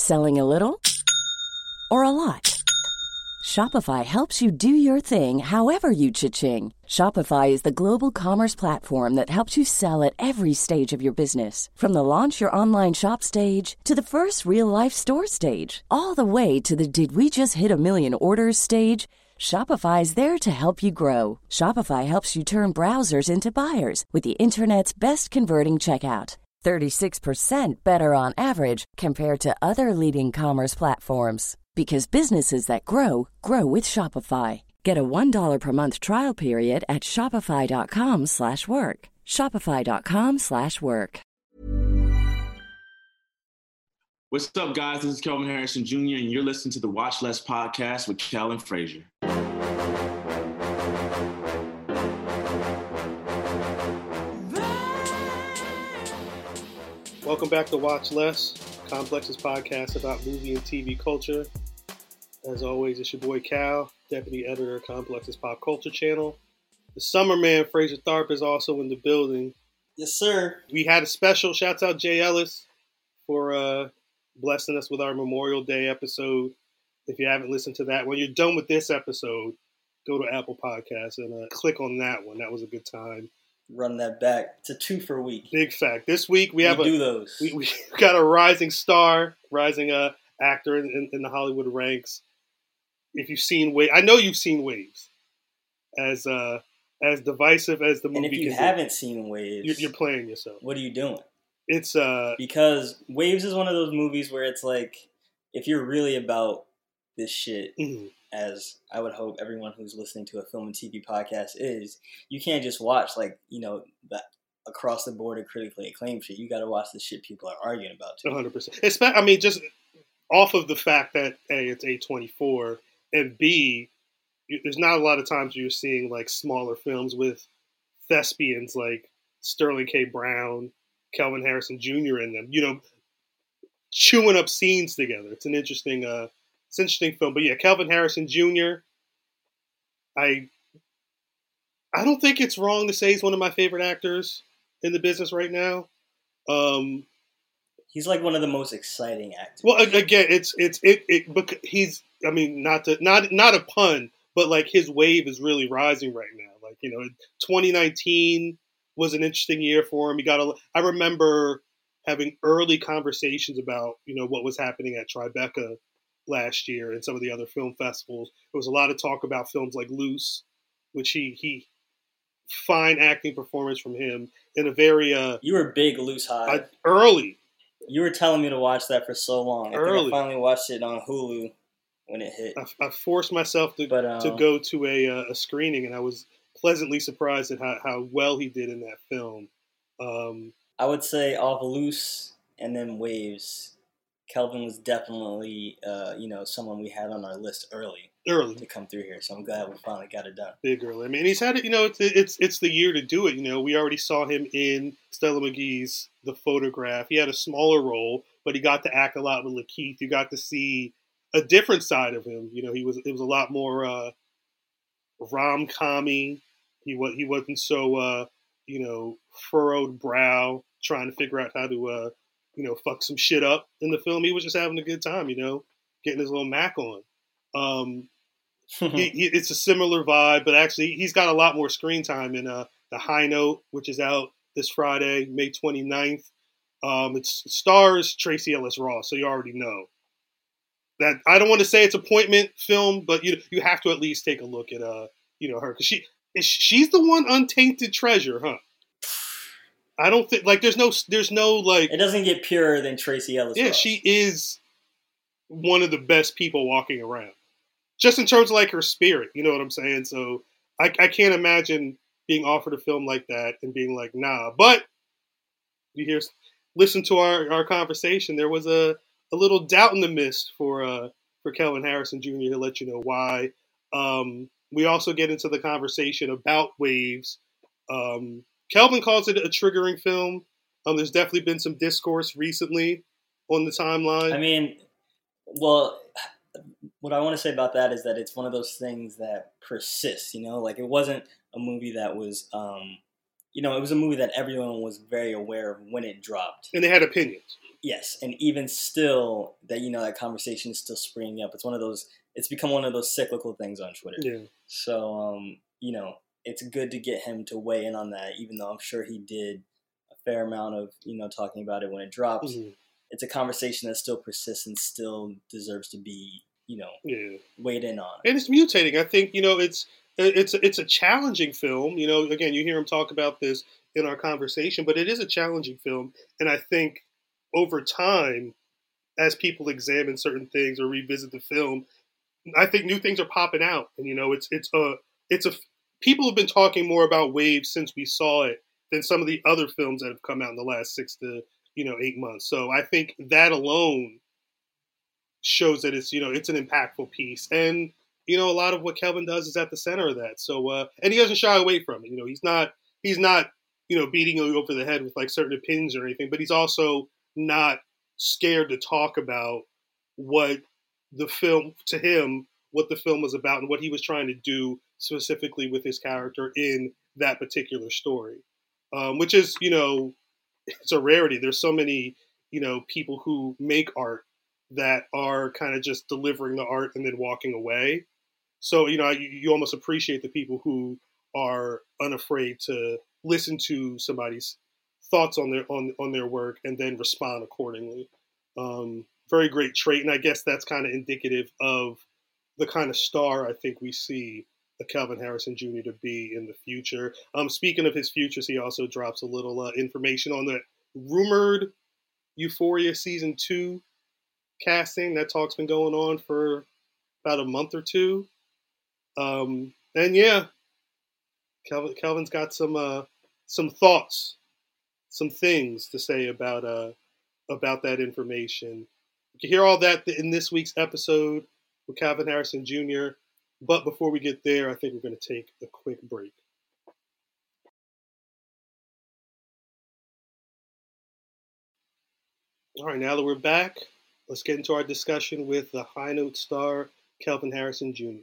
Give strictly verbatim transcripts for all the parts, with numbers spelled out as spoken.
Selling a little or a lot? Shopify helps you do your thing however you cha-ching. Shopify is the global commerce platform that helps you sell at every stage of your business. From the launch your online shop stage to the first real-life store stage, all the way to the did we just hit a million orders stage. Shopify is there to help you grow. Shopify helps you turn browsers into buyers with the internet's best converting checkout. thirty-six percent better on average compared to other leading commerce platforms. Because businesses that grow, grow with Shopify. Get a one dollar per month trial period at shopify.com slash work. Shopify.com slash work. What's up, guys? This is Kelvin Harrison Junior, and you're listening to the Watch Less podcast with Kel and Frazier. Welcome back to Watch Less, Complex's podcast about movie and T V culture. As always, it's your boy Cal, deputy editor of Complex's Pop Culture Channel. The summer man, Frazier Tharp, is also in the building. Yes, sir. We had a special, shouts out Jay Ellis for uh, blessing us with our Memorial Day episode. If you haven't listened to that, when you're done with this episode, go to Apple Podcasts and uh, click on that one. That was a good time. Run that back. It's a two for a week. Big fact. This week we, we have do a, those. We, we got a rising star, rising uh, actor in, in, in the Hollywood ranks. If you've seen Waves, I know you've seen Waves. As uh, as divisive as the movie. And if you can haven't be, seen Waves, you're, you're playing yourself. What are you doing? It's uh because Waves is one of those movies where it's like, if you're really about this shit, mm-hmm. as I would hope everyone who's listening to a film and T V podcast is, you can't just watch like you know the across the board and critically acclaimed shit. You got to watch the shit people are arguing about too. one hundred percent. I mean, just off of the fact that A, it's A twenty-four, and B, there's not a lot of times you're seeing like smaller films with thespians like Sterling K. Brown, Kelvin Harrison Junior in them, you know, chewing up scenes together. It's an interesting, uh, it's an interesting film. But yeah, Kelvin Harrison Junior I, I don't think it's wrong to say he's one of my favorite actors in the business right now. Um, he's like one of the most exciting actors. Well, again, it's it's it it. But he's, I mean, not to not not a pun, but like his wave is really rising right now. Like you know, twenty nineteen was an interesting year for him. He got a. I remember having early conversations about you know what was happening at Tribeca last year and some of the other film festivals. There was a lot of talk about films like Loose, which he he fine acting performance from him in a very uh, you were big Loose high uh, early. You were telling me to watch that for so long. I early. think I finally watched it on Hulu when it hit. I, I forced myself to but, um, to go to a uh, a screening, and I was pleasantly surprised at how, how well he did in that film. Um, I would say off Loose and then Waves, Kelvin was definitely, uh, you know, someone we had on our list early, early to come through here. So I'm glad we finally got it done. Big early. I mean, he's had it. You know, it's it's it's the year to do it. You know, we already saw him in Stella McGee's The Photograph. He had a smaller role, but he got to act a lot with Lakeith. You got to see a different side of him. You know, he was it was a lot more uh, rom-commy. He was he wasn't so uh, you know furrowed brow trying to figure out how to. Uh, you know, fuck some shit up in the film. He was just having a good time, you know, getting his little Mac on. Um, he, he, it's a similar vibe, but actually he's got a lot more screen time in uh, The High Note, which is out this Friday, May twenty-ninth. Um, it stars Tracy Ellis Ross, so you already know. That I don't want to say it's appointment film, but you you have to at least take a look at uh you know her, because she she's the one untainted treasure, huh? I don't think like there's no there's no like it doesn't get purer than Tracy Ellis. Yeah, Ross. She is one of the best people walking around, just in terms of like her spirit. You know what I'm saying? So I, I can't imagine being offered a film like that and being like, nah. But you hear, listen to our, our conversation. There was a, a little doubt in the mist for uh for Kelvin Harrison Junior He'll let you know why. Um, we also get into the conversation about Waves. Um, Kelvin calls it a triggering film. Um, there's definitely been some discourse recently on the timeline. I mean, well, what I want to say about that is that it's one of those things that persists, you know? Like, it wasn't a movie that was, um, you know, it was a movie that everyone was very aware of when it dropped. And they had opinions. Yes, and even still, that you know that conversation is still springing up. It's one of those. It's become one of those cyclical things on Twitter. Yeah. So, um, you know, it's good to get him to weigh in on that, even though I'm sure he did a fair amount of you know talking about it when it drops. Mm-hmm. It's a conversation that still persists and still deserves to be you know yeah. weighed in on. And it's mutating. I think you know it's it's it's a challenging film. You know, again, you hear him talk about this in our conversation, but it is a challenging film, and I think over time, as people examine certain things or revisit the film, I think new things are popping out. And, you know, it's, it's a, it's a, people have been talking more about Waves since we saw it than some of the other films that have come out in the last six to, you know, eight months. So I think that alone shows that it's, you know, it's an impactful piece. And, you know, a lot of what Kelvin does is at the center of that. So, uh, and he doesn't shy away from it. You know, he's not, he's not, you know, beating you over the head with like certain opinions or anything, but he's also not scared to talk about what the film, to him, what the film was about and what he was trying to do specifically with his character in that particular story, um, which is, you know, it's a rarity. There's so many, you know, people who make art that are kind of just delivering the art and then walking away. So, you know, you, you almost appreciate the people who are unafraid to listen to somebody's thoughts on their on on their work and then respond accordingly. Um, very great trait, and I guess that's kind of indicative of the kind of star I think we see the Kelvin Harrison Junior to be in the future. Um, speaking of his futures, he also drops a little uh, information on the rumored Euphoria season two casting. That talk's been going on for about a month or two. Um, and yeah, Kelvin, Kelvin's got some uh, some thoughts, some things to say about uh, about that information. You can hear all that in this week's episode with Kelvin Harrison Junior But before we get there, I think we're going to take a quick break. All right, now that we're back, let's get into our discussion with the High Note star, Kelvin Harrison Junior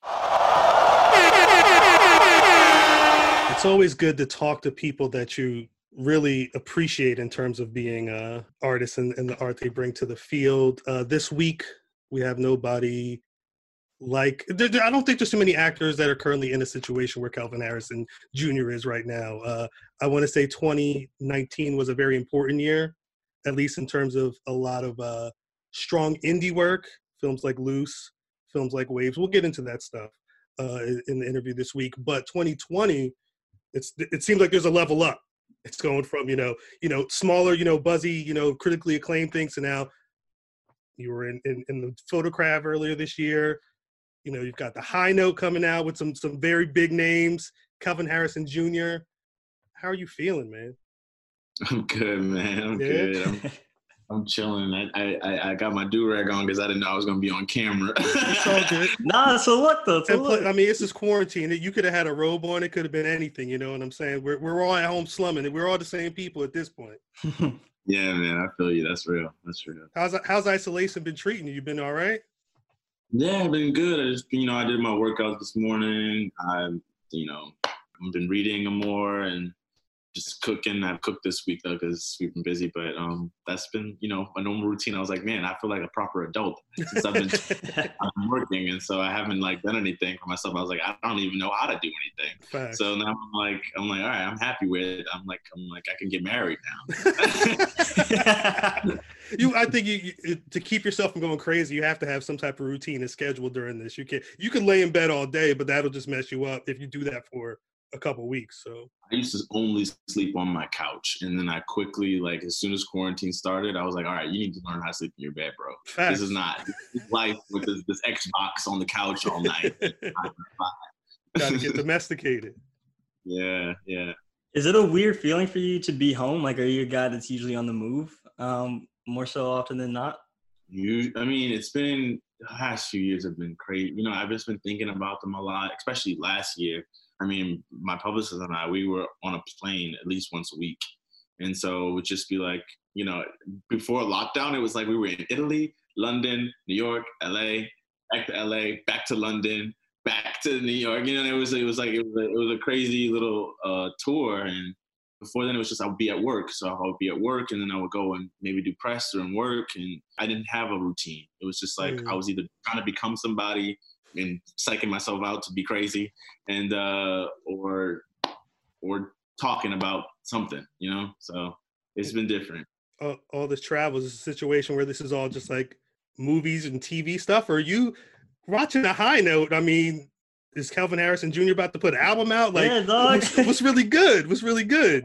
It's always good to talk to people that you really appreciate in terms of being uh, artists and, and the art they bring to the field. Uh, this week, we have nobody like, there, there, I don't think there's too many actors that are currently in a situation where Kelvin Harrison Junior is right now. Uh, I want to say twenty nineteen was a very important year, at least in terms of a lot of uh, strong indie work, films like Loose, films like Waves. We'll get into that stuff uh, in the interview this week. But twenty twenty, it's it seems like there's a level up. It's going from, you know, you know, smaller, you know, buzzy, you know, critically acclaimed things to now you were in, in, in the Photograph earlier this year. You know, you've got the High Note coming out with some some very big names, Kelvin Harrison Junior How are you feeling, man? I'm good, man. I'm yeah. good. I'm, I'm chilling. I, I I got my do-rag on because I didn't know I was going to be on camera. It's all good. Nah, it's a look, though. It's a look. Play, I mean, it's just quarantine. You could have had a robe on. It could have been anything, you know what I'm saying? We're we're all at home slumming. We're all the same people at this point. Yeah, man. I feel you. That's real. That's real. How's how's isolation been treating you? You been all right? Yeah, I've been good. I just, you know, I did my workouts this morning. I, you know, I've been reading more and just cooking. I've cooked this week though because we've been busy, but um, that's been, you know, a normal routine. I was like, man, I feel like a proper adult since I've been, I've been working, and so I haven't like done anything for myself. I was like, I don't even know how to do anything. Facts. So now I'm like, I'm like, all right, I'm happy with it. I'm like, I'm like, I can get married now. you, I think you, you to keep yourself from going crazy, you have to have some type of routine and schedule during this. You can you can lay in bed all day, but that'll just mess you up if you do that for a couple weeks. So I used to only sleep on my couch, and then I quickly, like, as soon as quarantine started, I was like, all right, you need to learn how to sleep in your bed, bro. Facts. This is not this is life with this, this Xbox on the couch all night. Gotta get domesticated. Yeah, yeah. Is it a weird feeling for you to be home? Like, are you a guy that's usually on the move um, more so often than not? You, I mean, it's been, the past few years have been crazy. You know, I've just been thinking about them a lot, especially last year. I mean, my publicist and I, we were on a plane at least once a week. And so it would just be like, you know, before lockdown, it was like we were in Italy, London, New York, L A, back to L A, back to London, back to New York. You know, it was it was like it was a, it was a crazy little uh, tour. And before then it was just I would be at work. So I would be at work and then I would go and maybe do press or work, and I didn't have a routine. It was just like mm. I was either trying to become somebody and psyching myself out to be crazy, and uh, or or talking about something, you know. So it's been different. Uh, all this travel is a situation where this is all just like movies and T V stuff. Or are you watching a high note? I mean, is Kelvin Harrison Junior about to put an album out? Like, yeah, dog. What's, what's really good? What's really good?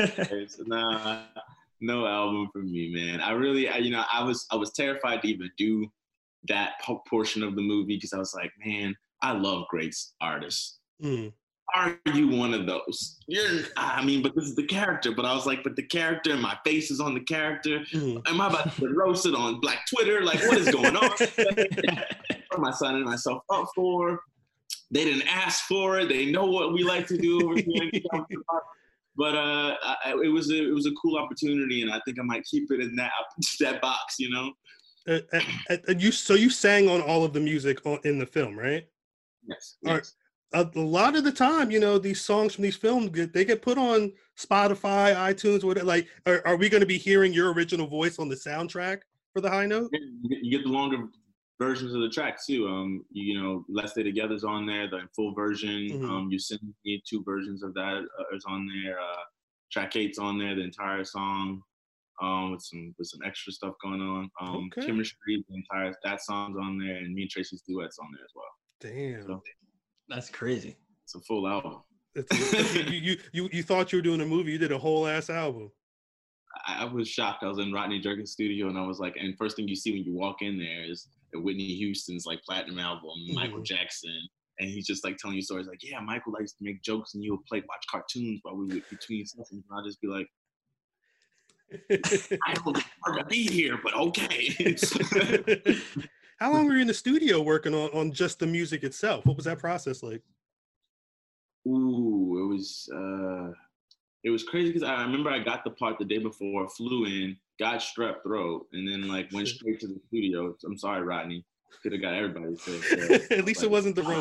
Nah, no album for me, man. I really, I, you know, I was, I was terrified to even do that portion of the movie because I was like, man, I love great artists. Mm. Are you one of those? You're, I mean, but this is the character. But I was like, but the character, and my face is on the character. Mm. Am I about to roast it on Black Twitter? Like, what is going on? What am I signing myself up for? They didn't ask for it. They know what we like to do over here. But uh, I, it was a, it was a cool opportunity, and I think I might keep it in that that box, you know. Uh, uh, uh, you so you sang on all of the music on, in the film, right? Yes. All yes. Right. A, a lot of the time, you know, these songs from these films get, they get put on Spotify, iTunes, whatever. Like, are, are we going to be hearing your original voice on the soundtrack for the High Note? You get the longer versions of the track too. Um, you, you know, Let's Stay Together's on there, the full version. Mm-hmm. Um, You Send Me, two versions of that uh, is on there. Uh, track eight's on there, the entire song, um, with some with some extra stuff going on. Um, okay. Chemistry, the entire that song's on there, and me and Tracy's duets on there as well. Damn, so, that's crazy. It's a full album. It's, you, you you you thought you were doing a movie. You did a whole ass album. I, I was shocked. I was in Rodney Jerkins' studio, and I was like, and first thing you see when you walk in there is Whitney Houston's like platinum album, mm-hmm. Michael Jackson, and he's just like telling you stories like, yeah, Michael likes to make jokes, and you would play watch cartoons while we would between sessions, and I'll just be like, I don't want to be here, but okay. How long were you in the studio working on, on just the music itself? What was that process like? Ooh, it was uh, it was crazy because I remember I got the part the day before, flew in, got strep throat, and then like went straight to the studio. I'm sorry, Rodney. Could have got everybody sick. At least like, it wasn't the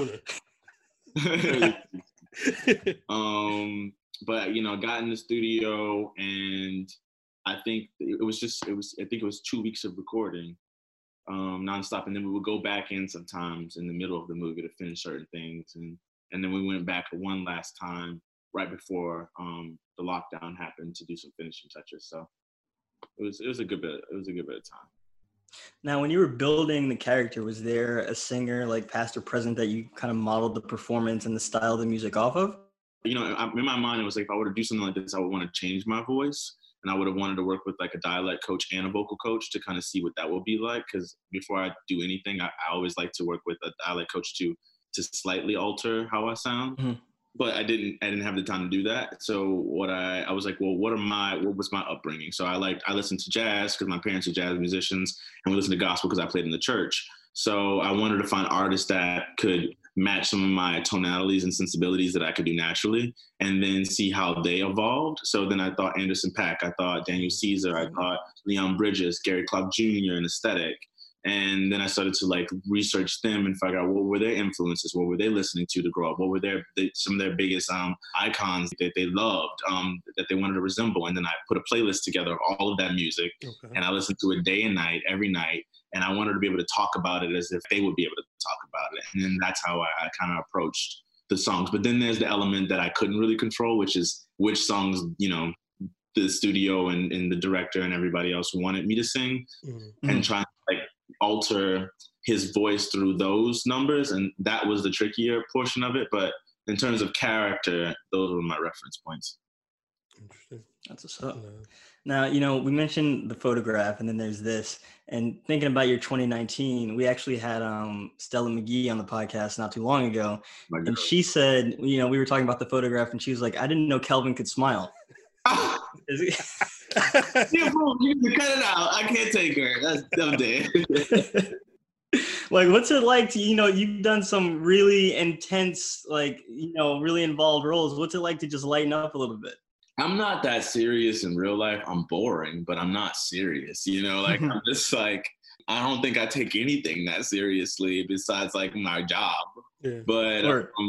Rona. um, but you know, got in the studio, and I think it was just it was I think it was two weeks of recording, um, nonstop, and then we would go back in sometimes in the middle of the movie to finish certain things, and and then we went back one last time right before um, the lockdown happened to do some finishing touches. So it was it was a good bit it was a good bit of time. Now, when you were building the character, was there a singer like past or present that you kind of modeled the performance and the style of the music off of? You know, in my mind, it was like if I were to do something like this, I would want to change my voice. And I would have wanted to work with like a dialect coach and a vocal coach to kind of see what that would be like. Because before I do anything, I, I always like to work with a dialect coach to to slightly alter how I sound. Mm-hmm. But I didn't I didn't have the time to do that. So what I, I was like, well, what are my what was my upbringing? So I like I listened to jazz because my parents are jazz musicians, and we listened to gospel because I played in the church. So I wanted to find artists that could match some of my tonalities and sensibilities that I could do naturally, and then see how they evolved. So then I thought Anderson .Paak, I thought Daniel Caesar, I thought Leon Bridges, Gary Clark Junior, and Aesthetic. And then I started to like research them and figure out what were their influences, what were they listening to to grow up, what were their they, some of their biggest um, icons that they loved, um, that they wanted to resemble. And then I put a playlist together of all of that music, okay. and I listened to it day and night, every night. And I wanted to be able to talk about it as if they would be able to talk about it. And then that's how I, I kind of approached the songs. But then there's the element that I couldn't really control, which is which songs, you know, the studio and, and the director and everybody else wanted me to sing, mm-hmm. and trying to like alter his voice through those numbers. And that was the trickier portion of it. But in terms of character, those were my reference points. Interesting. That's what's up. Yeah. Now, you know, we mentioned the photograph, and then there's this. And thinking about your twenty nineteen, we actually had um, Stella McGee on the podcast not too long ago. And she said, you know, we were talking about the photograph, and she was like, I didn't know Kelvin could smile. Is it? You can cut it out. I can't take her. That's I'm dead. Like, what's it like to, you know, you've done some really intense, like, you know, really involved roles. What's it like to just lighten up a little bit? I'm not that serious in real life. I'm boring, but I'm not serious. You know, like I'm just like, I don't think I take anything that seriously besides like my job. Yeah. But um,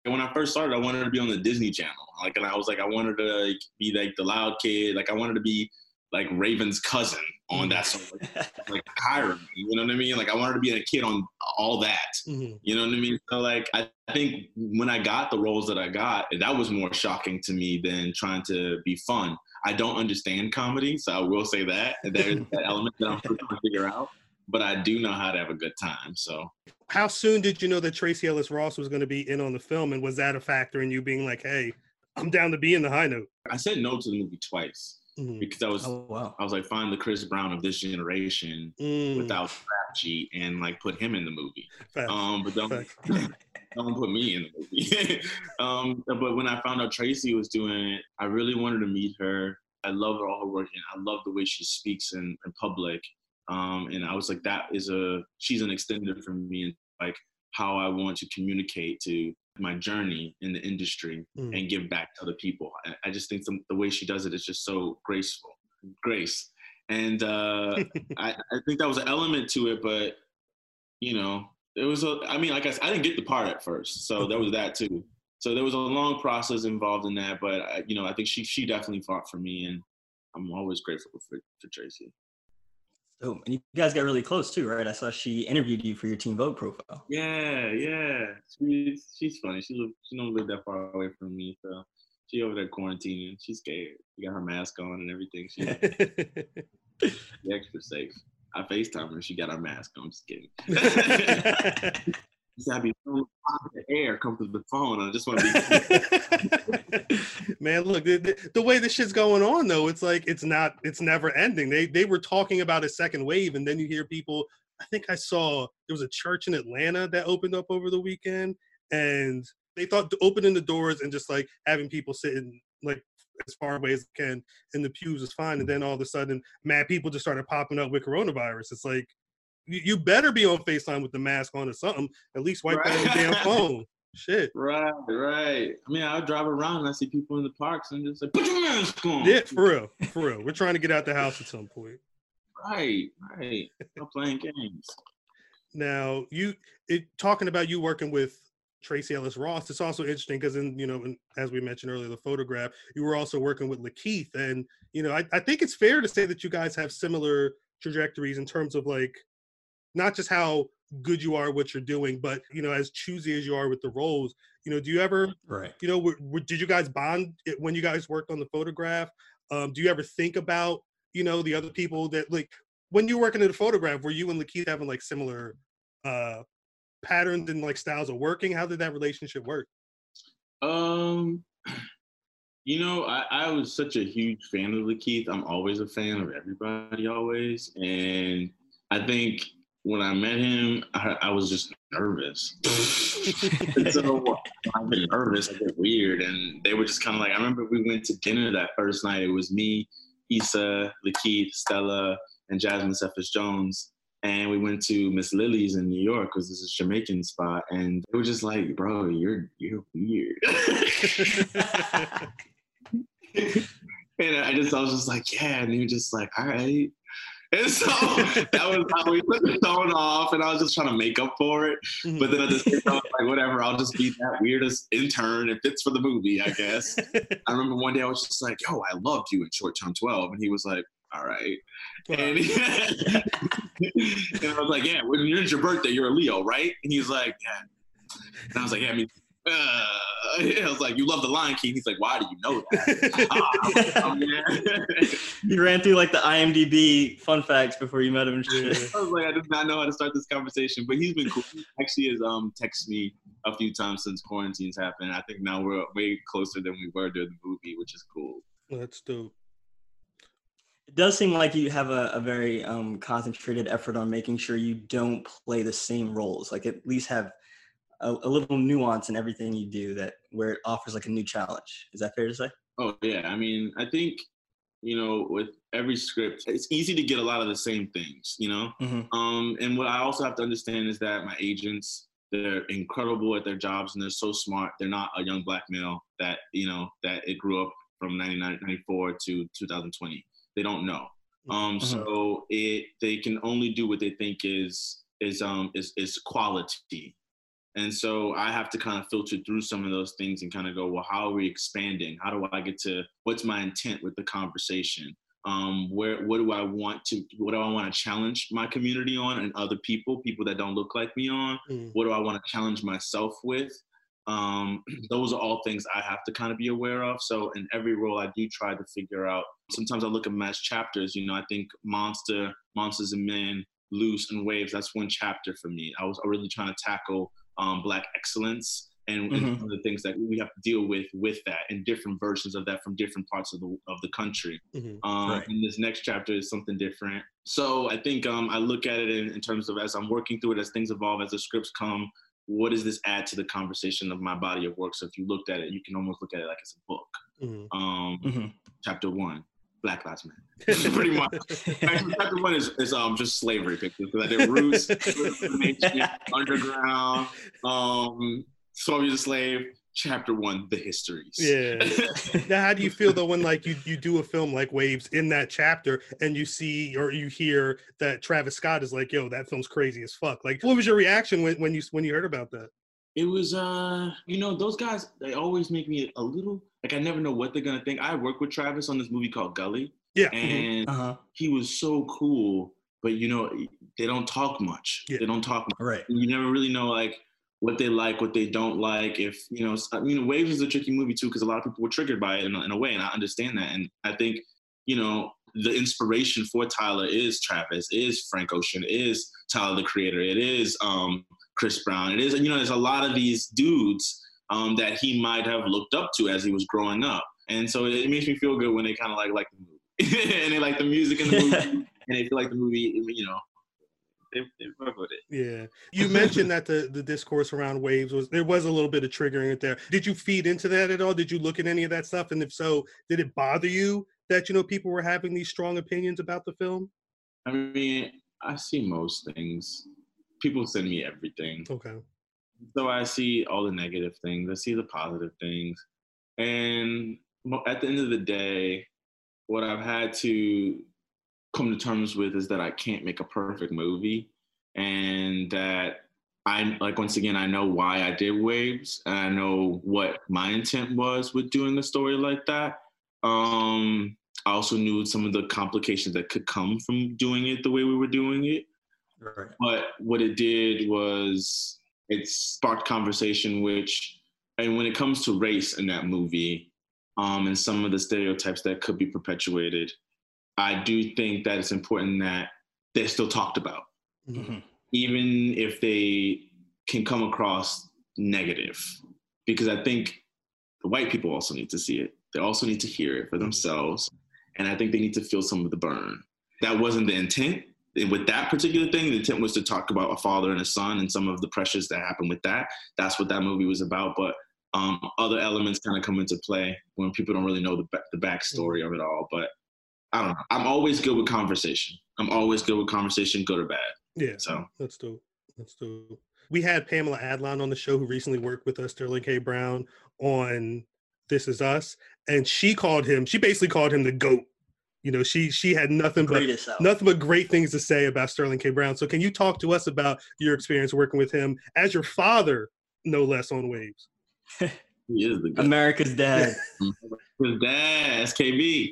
when I first started, I wanted to be on the Disney Channel. Like, and I was like, I wanted to like be like the loud kid. Like, I wanted to be like Raven's cousin on that song, like, like Hiram. You know what I mean? Like, I wanted to be a kid on all that. Mm-hmm. You know what I mean? So, like, I think when I got the roles that I got, that was more shocking to me than trying to be fun. I don't understand comedy, so I will say that. There's that element that I'm trying to figure out. But I do know how to have a good time. So, how soon did you know that Tracee Ellis Ross was going to be in on the film, and was that a factor in you being like, "Hey, I'm down to be in the high note"? I said no to the movie twice mm-hmm. because I was, oh, wow. I was like, find the Chris Brown of this generation mm. without rap sheet and like put him in the movie. Fact. Um, but don't don't put me in the movie. um, but when I found out Tracee was doing it, I really wanted to meet her. I love her all her work, and I love the way she speaks in, in public. Um, and I was like, that is a, she's an extender for me, and like how I want to communicate to my journey in the industry mm. and give back to other people. I, I just think some, the way she does it is just so graceful, grace. And uh, I, I think that was an element to it, but you know, it was a, I mean, like I said, I didn't get the part at first. So there was that too. So there was a long process involved in that, but I, you know, I think she, she definitely fought for me, and I'm always grateful for, for Tracee. Oh, and you guys got really close too, right? I saw she interviewed you for your Teen Vogue profile. Yeah, yeah. She's she's funny. She live, she don't live that far away from me, so she over there quarantining. She's scared. She got her mask on and everything. She, she's extra safe. I FaceTime her. She got her mask on. I'm just kidding. She's gotta be so the air come through the phone. I just want to be. Man, look, the, the way this shit's going on, though, it's like it's not, it's never ending. They they were talking about a second wave, and then you hear people. I think I saw there was a church in Atlanta that opened up over the weekend, and they thought opening the doors and just like having people sitting like as far away as they can in the pews is fine, and then all of a sudden, mad people just started popping up with coronavirus. It's like, you, you better be on FaceTime with the mask on or something. At least wipe right. that damn phone. Shit. Right, right. I mean, I drive around and I see people in the parks and just like, put your mask on. Yeah, for real, for real. We're trying to get out the house at some point. Right, right. I'm playing games. Now, you it, talking about you working with Tracee Ellis Ross, it's also interesting because, in you know, in, as we mentioned earlier, the photograph, you were also working with Lakeith, and you know, I, I think it's fair to say that you guys have similar trajectories in terms of like not just how good you are at what you're doing, but you know, as choosy as you are with the roles. You know, do you ever, right? You know, w- w- did you guys bond when you guys worked on the photograph? Um, do you ever think about, you know, the other people that like when you were working in the photograph, were you and Lakeith having like similar uh, patterns and like styles of working? How did that relationship work? Um, you know, I, I was such a huge fan of Lakeith. I'm always a fan of everybody, always, and I think. When I met him, I, I was just nervous. And so I get nervous, I get weird. And they were just kind of like, I remember we went to dinner that first night. It was me, Issa, Lakeith, Stella, and Jasmine Cephas Jones. And we went to Miss Lily's in New York because this is a Jamaican spot. And they were just like, bro, you're you're weird. And I just, I was just like, yeah. And he was just like, all right. And so that was how we took the tone off, and I was just trying to make up for it. But then at the same time, I was like, whatever, I'll just be that weirdest intern. It fits for the movie, I guess. I remember one day I was just like, yo, I loved you in Short Term twelve. And he was like, all right. And, he, and I was like, yeah, when you're your birthday, you're a Leo, right? And he's like, yeah. And I was like, yeah, I mean, uh, I was like, you love the Lion King. He's like, why do you know that? oh, yeah. You ran through like the I M D B fun facts before you met him. Yeah. I was like, I did not know how to start this conversation, but he's been cool. He actually has um texted me a few times since quarantine's happened. I think now we're way closer than we were during the movie, which is cool. That's dope. It does seem like you have a, a very um, concentrated effort on making sure you don't play the same roles. Like at least have A, a little nuance in everything you do that where it offers like a new challenge. Is that fair to say? Oh yeah. I mean, I think, you know, with every script, it's easy to get a lot of the same things, you know? Mm-hmm. Um, and what I also have to understand is that my agents, they're incredible at their jobs and they're so smart. They're not a young black male that, you know, that it grew up from ninety-nine, ninety-four to two thousand twenty. They don't know. Um, mm-hmm. So it, they can only do what they think is, is, um, is, is quality. And so I have to kind of filter through some of those things and kind of go, well, how are we expanding? How do I get to, what's my intent with the conversation? Um, where, what do I want to, what do I want to challenge my community on and other people, people that don't look like me on? Mm. What do I want to challenge myself with? Um, those are all things I have to kind of be aware of. So in every role, I do try to figure out, sometimes I look at them as chapters. You know, I think Monster, Monsters and Men, Loose, and Waves, that's one chapter for me. I was really trying to tackle um, Black excellence and, mm-hmm. and some of the things that we have to deal with with that, and different versions of that from different parts of the of the country. Mm-hmm. Um, right. And this next chapter is something different. So I think um, I look at it in, in terms of, as I'm working through it, as things evolve, as the scripts come, what does this add to the conversation of my body of work? So if you looked at it, you can almost look at it like it's a book. Mm-hmm. Um, mm-hmm. Chapter one, Black Lives Matter. Pretty much. Actually, chapter one is, is um, just slavery pictures. So I did Roots, Underground, um, Soviet Slave. Chapter one, the histories. Yeah. Now, how do you feel though when like you, you do a film like Waves in that chapter and you see or you hear that Travis Scott is like, yo, that film's crazy as fuck? Like, what was your reaction when, when you when you heard about that? It was, uh, you know, those guys, they always make me a little, like, I never know what they're gonna think. I worked with Travis on this movie called Gully. Yeah. And uh-huh. he was so cool, but you know, they don't talk much. Yeah. They don't talk much. Right. You never really know, like, what they like, what they don't like. If, you know, I mean, Waves is a tricky movie too, because a lot of people were triggered by it in a, in a way, and I understand that. And I think, you know, the inspiration for Tyler is Travis, is Frank Ocean, is Tyler, the Creator, it is um, Chris Brown. It is, you know, there's a lot of these dudes um, that he might have looked up to as he was growing up. And so it, it makes me feel good when they kind of like like the movie. And they like the music in the movie, and they feel like the movie, you know, They, they work with it. Yeah. You mentioned that the, the discourse around Waves was, there was a little bit of triggering it there. Did you feed into that at all? Did you look at any of that stuff? And if so, did it bother you that, you know, people were having these strong opinions about the film? I mean, I see most things. People send me everything. Okay. So I see all the negative things. I see the positive things. And at the end of the day, what I've had to come to terms with is that I can't make a perfect movie, and that I, like, once again, I know why I did Waves, and I know what my intent was with doing a story like that. Um, I also knew some of the complications that could come from doing it the way we were doing it. Right. But what it did was it sparked conversation, which, and when it comes to race in that movie, um, and some of the stereotypes that could be perpetuated, I do think that it's important that they're still talked about, mm-hmm. even if they can come across negative, because I think the white people also need to see it. They also need to hear it for themselves. And I think they need to feel some of the burn. That wasn't the intent. And with that particular thing, the intent was to talk about a father and a son and some of the pressures that happen with that. That's what that movie was about. But um, other elements kind of come into play when people don't really know the, the backstory mm-hmm. of it all. But I don't know. I'm always good with conversation. I'm always good with conversation, good or bad. Yeah. So let's do let's do. We had Pamela Adlon on the show, who recently worked with us, Sterling K. Brown, on This Is Us, and she called him. She basically called him the GOAT. You know, she she had nothing but nothing but great things to say about Sterling K. Brown. So, can you talk to us about your experience working with him as your father, no less, on Waves? He is the GOAT. America's dad. His dad, S K B.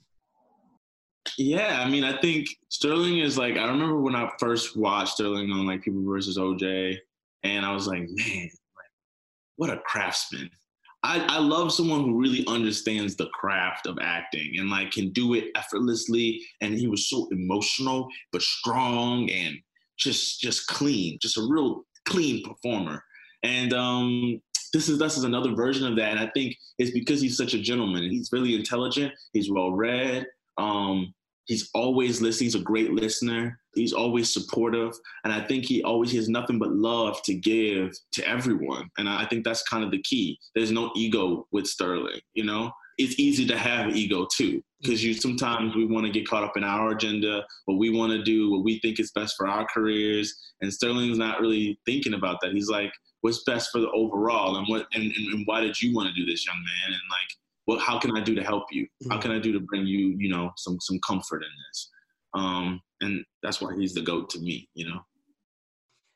Yeah, I mean, I think Sterling is like, I remember when I first watched Sterling on like People versus O J, and I was like, man, like, what a craftsman. I, I love someone who really understands the craft of acting and like can do it effortlessly. And he was so emotional, but strong and just just clean, just a real clean performer. And um, this is this is another version of that. And I think it's because he's such a gentleman and he's really intelligent. He's well read. Um, He's always listening. He's a great listener. He's always supportive. And I think he always has nothing but love to give to everyone. And I think that's kind of the key. There's no ego with Sterling, you know? It's easy to have ego too, because you sometimes we want to get caught up in our agenda, what we want to do, what we think is best for our careers. And Sterling's not really thinking about that. He's like, what's best for the overall? And what and, and, and why did you want to do this, young man? And like, what, how can I do to help you? How can I do to bring you, you know, some some comfort in this? Um, and that's why he's the GOAT to me, you know.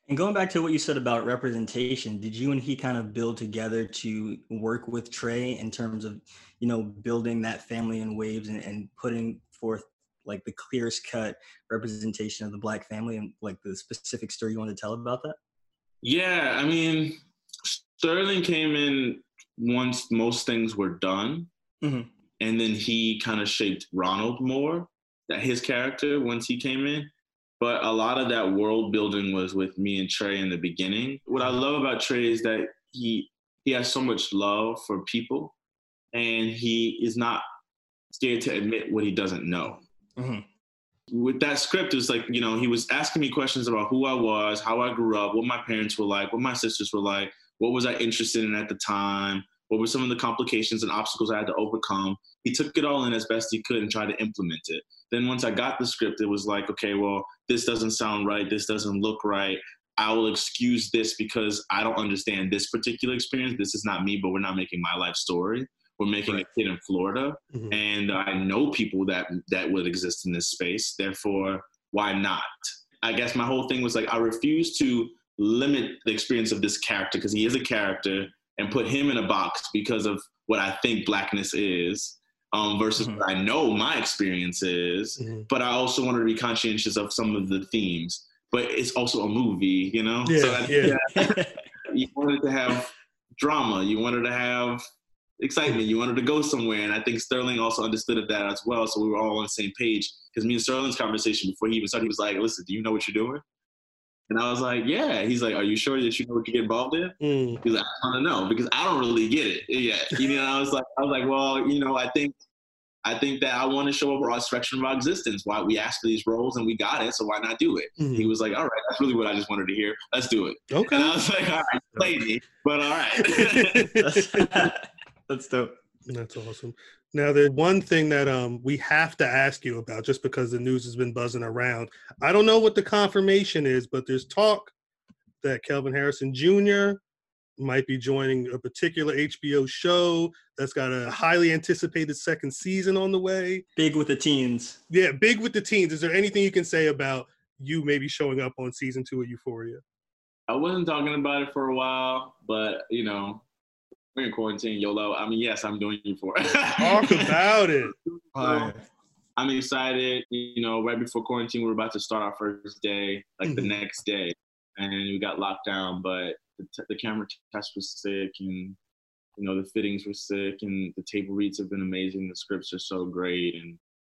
And going back to what you said about representation, did you and he kind of build together to work with Trey in terms of, you know, building that family in waves and, and putting forth like the clearest cut representation of the Black family and like the specific story you want to tell about that? Yeah, I mean, Sterling came in once most things were done, mm-hmm. and then he kind of shaped Ronald more, that his character, once he came in. But a lot of that world building was with me and Trey in the beginning. What I love about Trey is that he he has so much love for people, and he is not scared to admit what he doesn't know. Mm-hmm. With that script, it's like, you know, he was asking me questions about who I was, how I grew up, what my parents were like, what my sisters were like, what was I interested in at the time, what were some of the complications and obstacles I had to overcome. He took it all in as best he could and tried to implement it. Then once I got the script, it was like, okay, well, this doesn't sound right. This doesn't look right. I will excuse this because I don't understand this particular experience. This is not me, but we're not making my life story. We're making right. a kid in Florida, mm-hmm. and I know people that that would exist in this space. Therefore, why not? I guess my whole thing was like, I refuse to limit the experience of this character because he is a character and put him in a box because of what I think Blackness is um, versus mm-hmm. what I know my experience is. Mm-hmm. But I also wanted to be conscientious of some of the themes. But it's also a movie, you know? Yeah, so I, yeah. yeah, you wanted to have drama. You wanted to have excitement. You wanted to go somewhere. And I think Sterling also understood that as well. So we were all on the same page. Because me and Sterling's conversation before he even started, he was like, listen, do you know what you're doing? And I was like, yeah. He's like, are you sure that you know what you get involved in? Mm. He's like, I want to know because I don't really get it yet. You know, I was like, I was like, well, you know, I think I think that I want to show a broad spectrum of our existence. Why we asked for these roles and we got it, so why not do it? Mm. He was like, all right, that's really what I just wanted to hear. Let's do it. Okay. And I was like, all right, you played me, but all right. that's, that's dope. That's awesome. Now, there's one thing that um we have to ask you about just because the news has been buzzing around. I don't know what the confirmation is, but there's talk that Kelvin Harrison Junior might be joining a particular H B O show that's got a highly anticipated second season on the way. Big with the teens. Yeah, big with the teens. Is there anything you can say about you maybe showing up on season two of Euphoria? I wasn't talking about it for a while, but, you know, we're in quarantine, YOLO. I mean, yes, I'm doing Euphoria. Talk about it. So, I'm excited. You know, right before quarantine, we were about to start our first day, like mm-hmm. the next day, and we got locked down, but The, t- the camera test was sick, and you know the fittings were sick, and the table reads have been amazing. The scripts are so great, and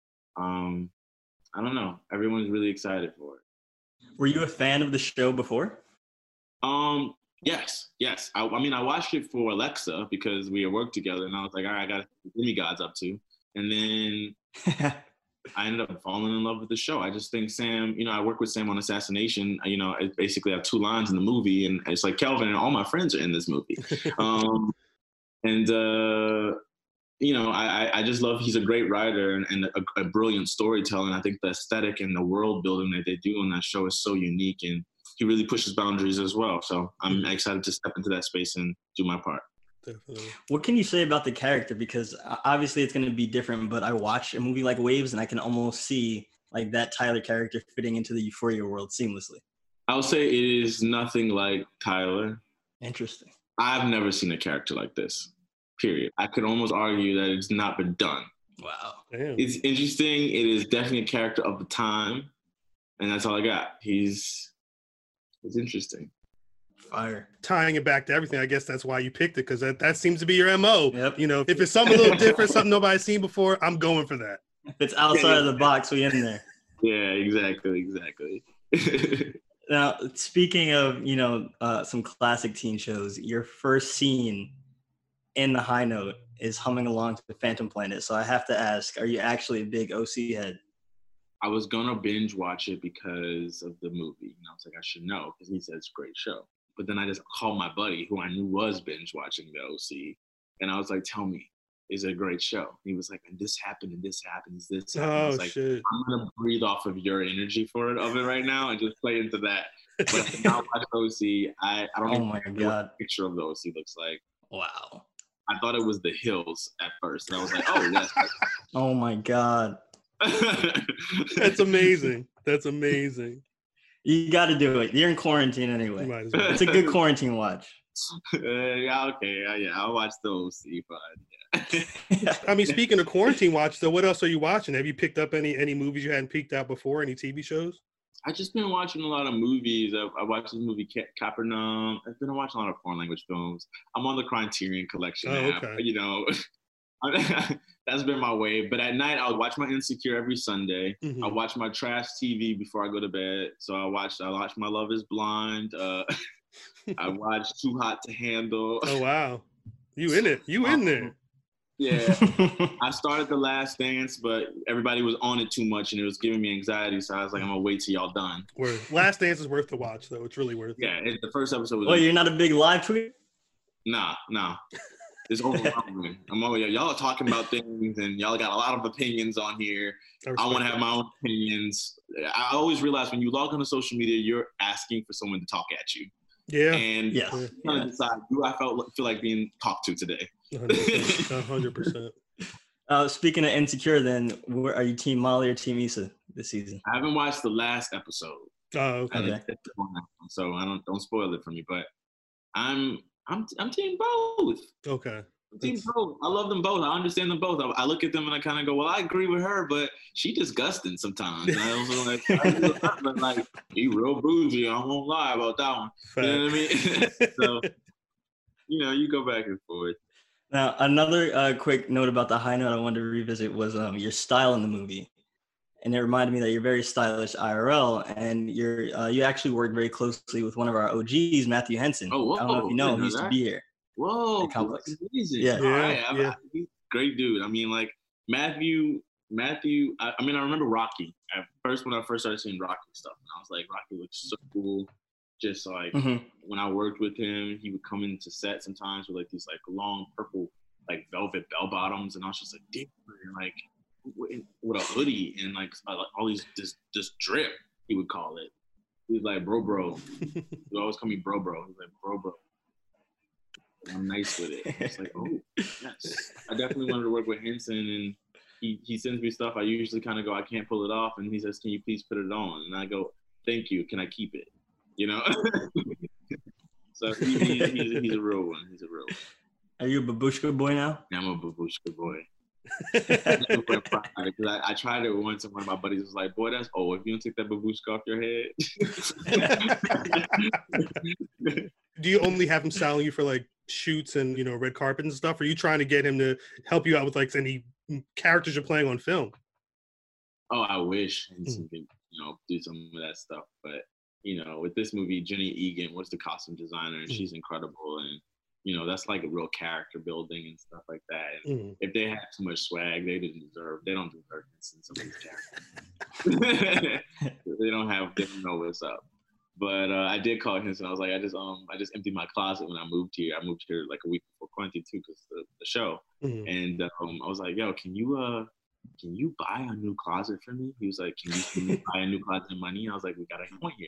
um, I don't know. Everyone's really excited for it. Were you a fan of the show before? Um, yes, yes. I, I mean, I watched it for Alexa because we had worked together, and I was like, all right, I got to see what Demigod's up to, and then I ended up falling in love with the show. I just think Sam, you know, I work with Sam on Assassination. You know, I basically have two lines in the movie, and it's like Kelvin and all my friends are in this movie. um, and, uh, you know, I, I just love, he's a great writer and, and a, a brilliant storyteller. And I think the aesthetic and the world building that they do on that show is so unique, and he really pushes boundaries as well. So I'm mm-hmm. excited to step into that space and do my part. Definitely. What can you say about the character? Because obviously it's going to be different, but I watch a movie like Waves and I can almost see like that Tyler character fitting into the Euphoria world seamlessly. I would say it is nothing like Tyler. Interesting. I've never seen a character like this, period. I could almost argue that it's not been done. Wow. Damn. It's interesting. It is definitely a character of the time, and that's all I got. He's, it's interesting. Fire. Tying it back to everything, I guess that's why you picked it, because that, that seems to be your M O. Yep. You know, if it's something a little different, something nobody's seen before, I'm going for that. If it's outside of the box, we in there. Yeah, exactly, exactly. Now, speaking of, you know, uh, some classic teen shows, your first scene in The High Note is humming along to the Phantom Planet. So I have to ask, are you actually a big O C head? I was going to binge watch it because of the movie. And I was like, I should know, because he said it's a great show. But then I just called my buddy, who I knew was binge watching the O C. And I was like, tell me, is it a great show? He was like, and this happened, and this happens, this happened. Oh, I was like, shit. I'm going to breathe off of your energy for it, of it right now and just play into that. But I now watch O C. I, I don't oh even my know God. what the picture of the O C looks like. Wow. I thought it was the hills at first. And I was like, oh, yes. Oh, my God. That's amazing. That's amazing. You got to do it. You're in quarantine anyway. Well. It's a good quarantine watch. Uh, yeah, okay, uh, yeah, I'll watch those. See, fine. Yeah. I mean, speaking of quarantine watch, though, what else are you watching? Have you picked up any any movies you hadn't peeked out before? Any T V shows? I've just been watching a lot of movies. I, I watched this movie Capernaum. I've been watching a lot of foreign language films. I'm on the Criterion Collection oh, app. Okay. You know, that's been my way. But at night, I'll watch my Insecure every Sunday. Mm-hmm. I watch my trash T V before I go to bed. So I watch I watch My Love Is Blind. Uh, I watch Too Hot to Handle. Oh wow, you in it? You in there? Yeah. I started The Last Dance, but everybody was on it too much, and it was giving me anxiety. So I was like, I'm gonna wait till y'all done. Word. Last Dance is worth the watch, though. It's really worth yeah, it. Yeah, the first episode was. Oh, you're not a big live tweet? Nah, nah. It's overwhelming. I'm over here. Y'all are talking about things, and y'all got a lot of opinions on here. I, I want to have my own opinions. I always realize when you log on to social media, you're asking for someone to talk at you. Yeah. And yes. I'm trying to decide, do I felt, feel like being talked to today? one hundred percent. Uh, speaking of Insecure, then, where, are you Team Molly or Team Issa this season? I haven't watched the last episode. Oh, okay. okay. So I don't don't spoil it for me, but I'm I'm I'm Team both. Okay. I'm team both. I love them both. I understand them both. I, I look at them and I kind of go, well, I agree with her, but she disgusting sometimes. And I also like, I but like, he real bougie. I won't lie about that one. Fact. You know what I mean? So, you know, you go back and forth. Now, another uh, quick note about the high note I wanted to revisit was um, your style in the movie. And it reminded me that you're very stylish I R L, and you're uh, you actually worked very closely with one of our O Gs, Matthew Henson. Oh, whoa, I don't know if you know, he used that? to be here. Whoa, that's amazing. Yeah, yeah, right. I, yeah. I, he's a great dude. I mean, like Matthew, Matthew. I, I mean, I remember Rocky. At first, when I first started seeing Rocky stuff, and I was like, Rocky looks so cool. Just like mm-hmm. when I worked with him, he would come into set sometimes with like these like long purple like velvet bell bottoms, and I was just like, damn, like with a hoodie and like all these this this drip, he would call it. He was like, bro, bro. He would always call me bro, bro. He was like, bro, bro. I'm nice with it. It's like, oh, yes. I definitely wanted to work with Henson, and he, he sends me stuff. I usually kind of go, I can't pull it off, and he says, can you please put it on? And I go, thank you. Can I keep it? You know? So he, he, he's, he's a real one. He's a real one. Are you a babushka boy now? Yeah, I'm a babushka boy. I, I tried it once, and one of my buddies was like, boy, that's old. If you don't take that babushka off your head. Do you only have him styling you for like shoots and, you know, red carpet and stuff? Or are you trying to get him to help you out with like any characters you're playing on film? Oh, I wish Henson could, you know, do some of that stuff. But, you know, with this movie, Jenny Egan was the costume designer, and she's incredible. And, you know, that's like a real character building and stuff like that. And mm. if they have too much swag, they didn't deserve, they don't deserve Henson, some of these characters. They don't have, they don't know what's up. But uh, I did call Henson. I was like, I just um, I just emptied my closet when I moved here. I moved here like a week before quarantine too, because the, the show. Mm-hmm. And um, I was like, yo, can you uh, can you buy a new closet for me? He was like, can you, can you buy a new closet and money? I was like, we got a point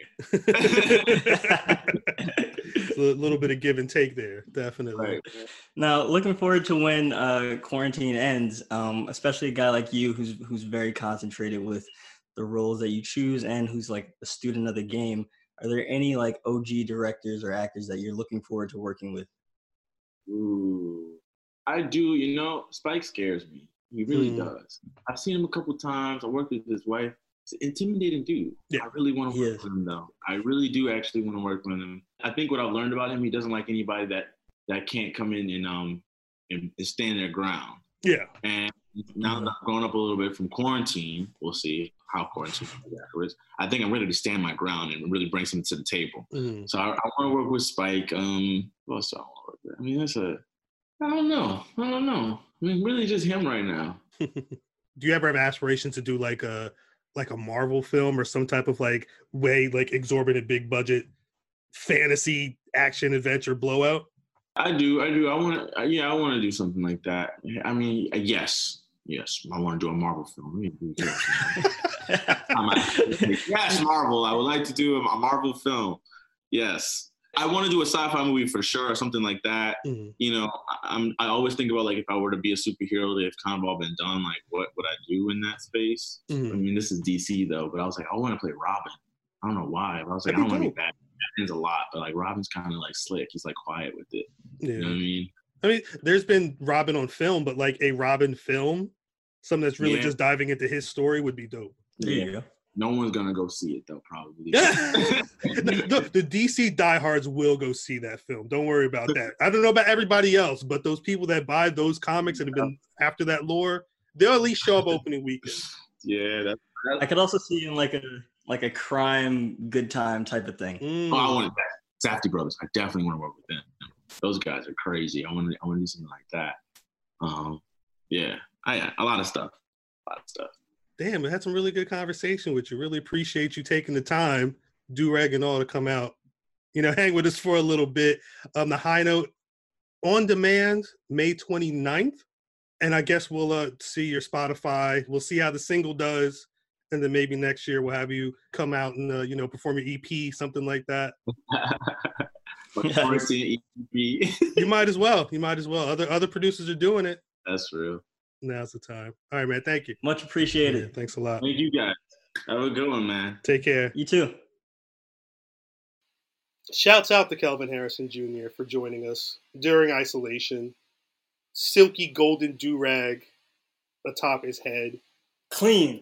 here. A little bit of give and take there, definitely. Right. Now, looking forward to when uh, quarantine ends, um, especially a guy like you who's who's very concentrated with the roles that you choose and who's like a student of the game. Are there any like O G directors or actors that you're looking forward to working with? Ooh, I do. You know, Spike scares me. He really mm. does. I've seen him a couple times. I worked with his wife. He's an intimidating dude. Yeah. I really want to work with him, though. I really do actually want to work with him. I think what I've learned about him, he doesn't like anybody that that can't come in and um and, and stand their ground. Yeah. And now that I've grown up a little bit from quarantine, we'll see how quarantine afterwards. I think I'm ready to stand my ground and really bring something to the table. Mm-hmm. So I, I want to work with Spike. Um, what else do I want to work with? I mean, that's a, I don't know. I don't know. I mean, really just him right now. Do you ever have aspirations to do like a, like a Marvel film or some type of like way, like exorbitant big budget fantasy action adventure blowout? I do. I do. I want to, yeah, I want to do something like that. I mean, yes. Yes, I want to do a Marvel film. Yes, Marvel. I would like to do a Marvel film. Yes. I want to do a sci-fi movie for sure, or something like that. Mm-hmm. You know, I'm, I always think about, like, if I were to be a superhero, they've kind of all been done. Like, what would I do in that space? Mm-hmm. I mean, this is D C, though, but I was like, I want to play Robin. I don't know why. I was like, I don't want to be bad. Batman's a lot, but like Robin's kind of like slick. He's like quiet with it. Yeah. You know what I mean? I mean, there's been Robin on film, but like a Robin film, something that's really yeah. just diving into his story would be dope. There you go. No one's gonna go see it though, probably. the, the D C diehards will go see that film. Don't worry about that. I don't know about everybody else, but those people that buy those comics and have been after that lore, they'll at least show up opening weekend. Yeah, that's, that's... I could also see in like a like a crime good time type of thing. Mm. Oh, I wanted that. Safdie brothers. I definitely want to work with them. Those guys are crazy. I want to. I want to do something like that. Um, yeah, I a lot of stuff. A lot of stuff. Damn, I had some really good conversation with you. Really appreciate you taking the time, do-rag and all, to come out, you know, hang with us for a little bit. Um, the High Note on demand, May twenty-ninth. And I guess we'll uh, see your Spotify. We'll see how the single does. And then maybe next year we'll have you come out and, uh, you know, perform your E P, something like that. E P. You might as well. You might as well. Other other producers are doing it. That's real. Now's the time. All right, man. Thank you. Much appreciated. Yeah, thanks a lot. Thank you, guys. Have a good one, man. Take care. You too. Shouts out to Kelvin Harrison Junior for joining us during isolation. Silky golden do-rag atop his head. Clean.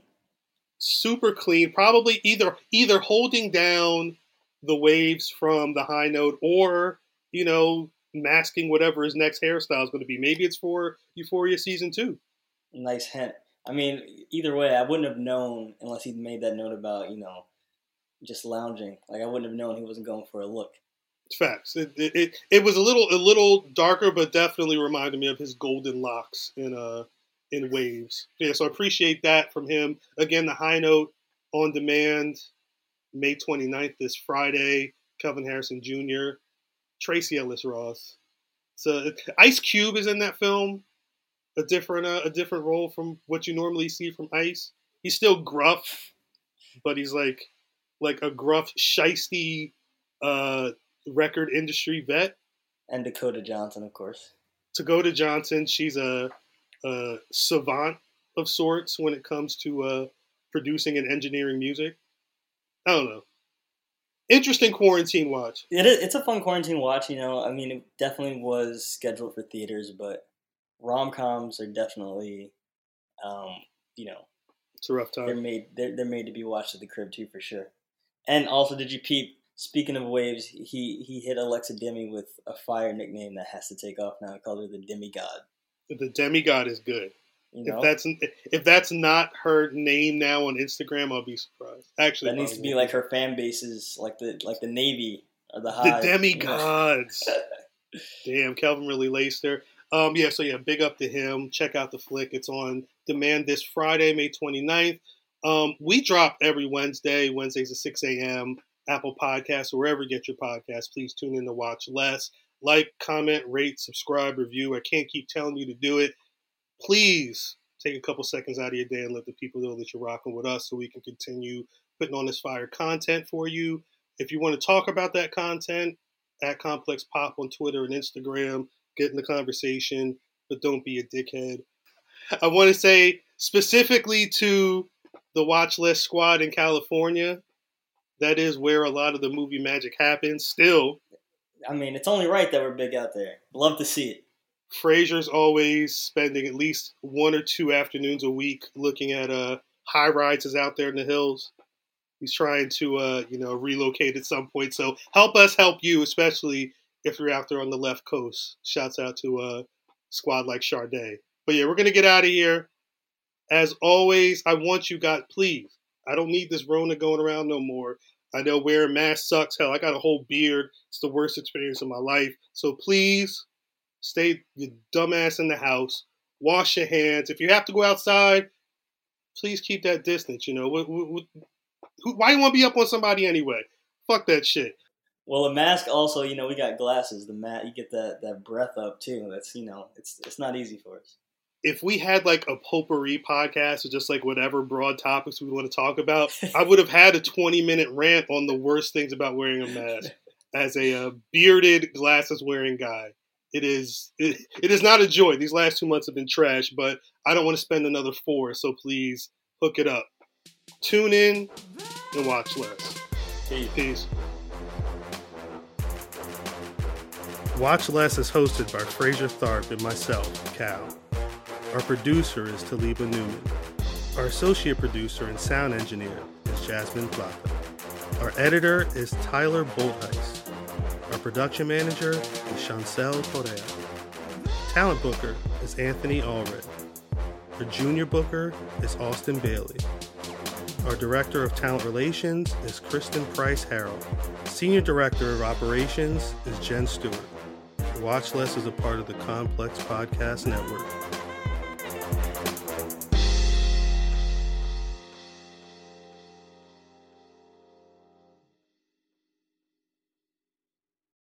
Super clean. Probably either either holding down the waves from the High Note or, you know, masking whatever his next hairstyle is going to be. Maybe it's for Euphoria season two. Nice hint. I mean, either way, I wouldn't have known unless he made that note about, you know, just lounging. Like, I wouldn't have known he wasn't going for a look. It's facts. It it, it, it was a little a little darker, but definitely reminded me of his golden locks in uh in waves. Yeah, so I appreciate that from him. Again, the High Note on demand, May twenty-ninth, this Friday. Kelvin Harrison Junior, Tracy Ellis Ross. So Ice Cube is in that film. A different uh, a different role from what you normally see from Ice. He's still gruff, but he's like like a gruff, shiesty uh, record industry vet. And Dakota Johnson, of course. Dakota Johnson, she's a, a savant of sorts when it comes to uh, producing and engineering music. I don't know. Interesting quarantine watch. It is, it's a fun quarantine watch, you know. I mean, it definitely was scheduled for theaters, but rom-coms are definitely, um, you know, it's a rough time. They're made. They're, they're made to be watched at the crib too, for sure. And also, did you peep? Speaking of waves, he he hit Alexa Demi with a fire nickname that has to take off now. He called her the Demigod. The Demigod is good. You know? If that's if that's not her name now on Instagram, I'll be surprised. Actually, that needs to be like her fan bases, like the like the Navy or the Hive. The Demigods. Damn, Kelvin really laced her. Um, yeah, so yeah, big up to him. Check out the flick. It's on demand this Friday, May twenty-ninth. Um, we drop every Wednesday, Wednesdays at six a.m., Apple Podcasts, wherever you get your podcasts. Please tune in to watch less. Like, comment, rate, subscribe, review. I can't keep telling you to do it. Please take a couple seconds out of your day and let the people know that you're rocking with us so we can continue putting on this fire content for you. If you want to talk about that content, at Complex Pop on Twitter and Instagram, get in the conversation, but don't be a dickhead. I want to say specifically to the Watch List squad in California, that is where a lot of the movie magic happens still. I mean, it's only right that we're big out there. Love to see it. Fraser's always spending at least one or two afternoons a week looking at uh, high rises out there in the hills. He's trying to, uh, you know, relocate at some point. So help us help you, especially if you're out there on the left coast. Shouts out to a uh, squad like Sade. But yeah, we're going to get out of here. As always, I want you guys, please, I don't need this Rona going around no more. I know wearing masks sucks. Hell, I got a whole beard. It's the worst experience of my life. So please stay your dumbass in the house. Wash your hands. If you have to go outside, please keep that distance. You know, what, what, what, who, why you want to be up on somebody anyway? Fuck that shit. Well, a mask also, you know, we got glasses. The mat, you get that, that breath up too. That's, you know, it's it's not easy for us. If we had like a potpourri podcast or just like whatever broad topics we want to talk about, I would have had a twenty minute rant on the worst things about wearing a mask as a uh, bearded glasses wearing guy. It is, it, it is not a joy. These last two months have been trash, but I don't want to spend another four. So please hook it up. Tune in and watch less. Peace. Peace. Watch Less is hosted by Fraser Tharp and myself, Cal. Our producer is Taliba Newman. Our associate producer and sound engineer is Jasmine Plata. Our editor is Tyler Boltheis. Our production manager is Chancel Correa. Talent booker is Anthony Allred. Our junior booker is Austin Bailey. Our director of talent relations is Kristen Price Harrell. Senior director of operations is Jen Stewart. Watch Less is a part of the Complex Podcast Network.